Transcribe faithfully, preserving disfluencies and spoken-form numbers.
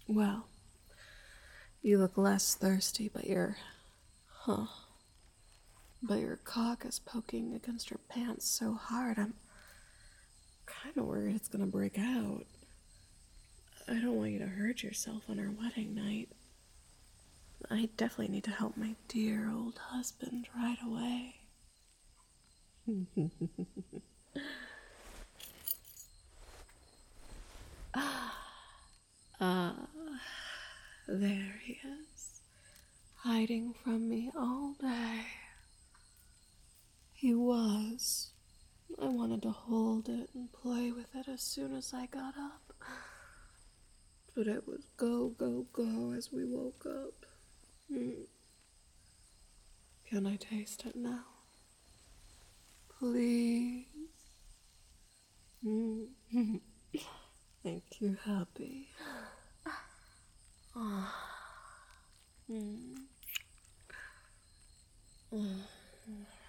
Well, you look less thirsty, but your... Huh. But your cock is poking against your pants so hard, I'm kind of worried it's gonna break out. I don't want you to hurt yourself on our wedding night. I definitely need to help my dear old husband right away. Ah, there he is, hiding from me all day. He was. I wanted to hold it and play with it as soon as I got up. But it was go, go, go as we woke up. Mm. Can I taste it now? Please? Mm. Make you happy. Mm. Mm.